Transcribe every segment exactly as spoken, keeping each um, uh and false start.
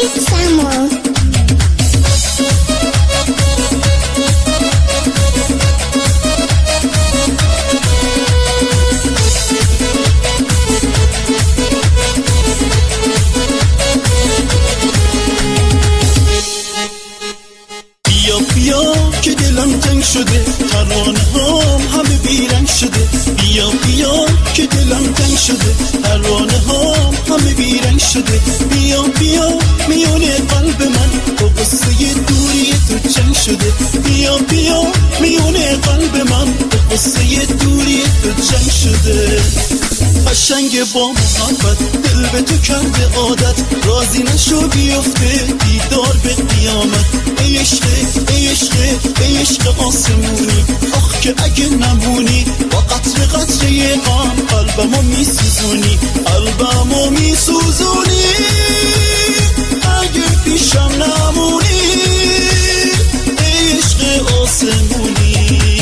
شده ترانه هام همه بیرنگ شده بیا بیا که دلم تنگ شده ترانه هام همه بیرنگ شده بیا بیا میونه قلب من با قصه دوری تو چنگ شده بیا بیا میونه قلب من با قصه دوری تو چنگ شده قشنگ با محبت دل به تو کرده عادت راضی نشو بیفته دیدار به قیامت ای عشق ای عشق ای عشق آسمونی آخ که اگه نمونی با قطر قطره غم قلبمو میسوزونی قلبمو میسوزونی اگه پیشم نمونی ای عشق آسمونی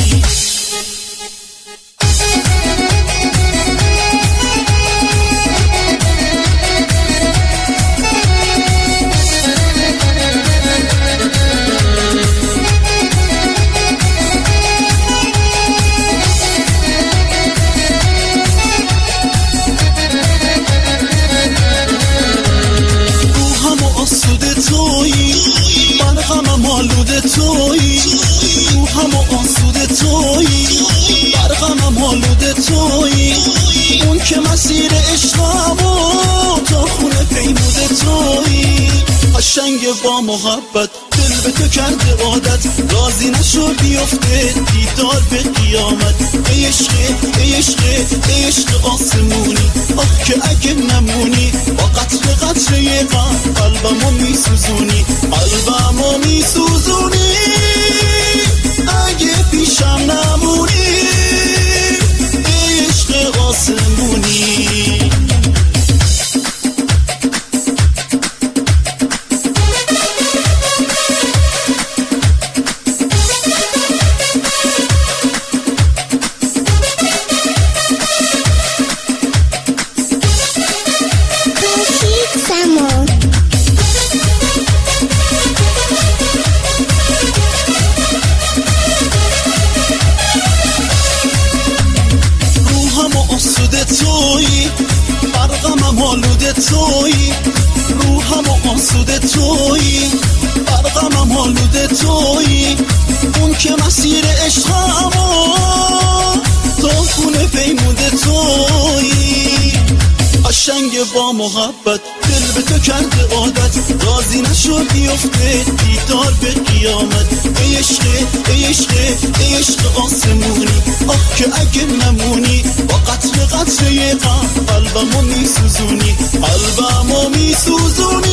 تویی رو هم و آسوده تویی برغمم آلوده تویی اون که مسیر عشقمو تا خونه پیموده تویی قشنگ با محبت دل به تو کرده عادت راضی نشو بیفته دیدار به قیامت ای عشق ای عشق ای عشق آسمونی آخ که اگه نمونی با قطر قطره غم قلبمو میسوزونی قلبمو میسوزونی اگه پیشم نمونی ای عشق آسمونی تویی برغمم آلوده تویی روحم و آسوده تویی برغمم آلوده تویی اون که مسیر عشقمو تا خونه پیموده تویی قشنگ با محبت دل به تو کرده عادت راضی نشو بیفته دیدار به قیامت ای عشق ای عشق ای عشق آسمونی آخ که اگه نمونی با قطر قطره غم قلبمو میسوزونی قلبمو میسوزونی